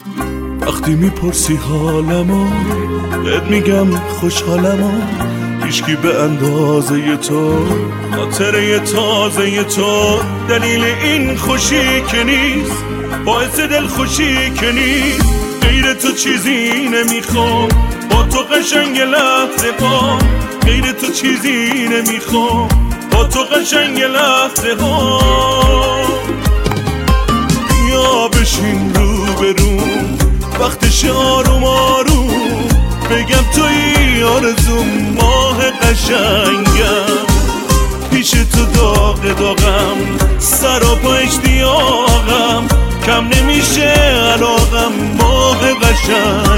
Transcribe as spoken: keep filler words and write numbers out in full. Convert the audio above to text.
وقتی میپرسی حالمو بهت میگم خوشحالمو، هیچکی به اندازه تو خاطره تازه تو دلیل این خوشی که نیست، باعث دل خوشی که نیست. غیر تو چیزی نمیخوام، با تو قشنگ لحظه ها، غیر تو چیزی نمیخوام، با تو قشنگ لحظه ها. یا بشین رو برون وقتش آروم آروم، بگم توی آرزوم ماه قشنگم، پیش تو داغ داغم سر و پا اشتیاقم، کم نمیشه علاقم ماه قشنگ.